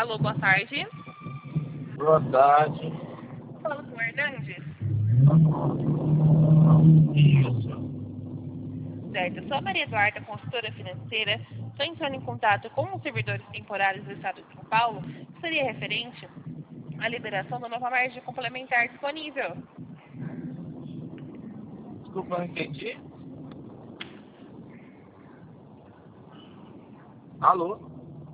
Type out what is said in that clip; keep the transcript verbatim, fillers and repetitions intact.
Alô, boa tarde. Boa tarde. Falando com o Hernandes. Isso. Certo, eu sou a Maria Eduarda, consultora financeira. Estou entrando em contato com os servidores temporários do Estado de São Paulo, que seria referente à liberação da nova margem complementar disponível. Desculpa, não entendi. Alô?